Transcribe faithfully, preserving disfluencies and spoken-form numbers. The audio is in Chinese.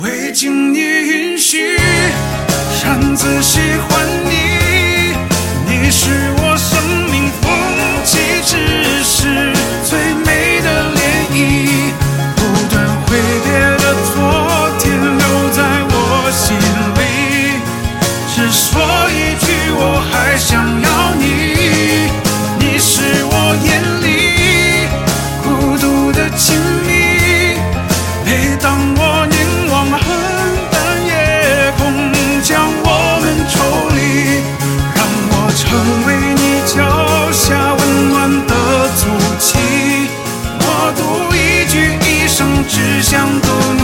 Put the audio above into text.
未经你允许，擅自喜欢你，你是我生命风起之时最美的涟漪，不断挥别的昨天留在我心里，只说一句我还想要你，你是我眼里孤独的亲密，每当我凝望黑暗夜空，将我们抽离，让我成为你脚下温暖的足迹，我读一句一生只想读你。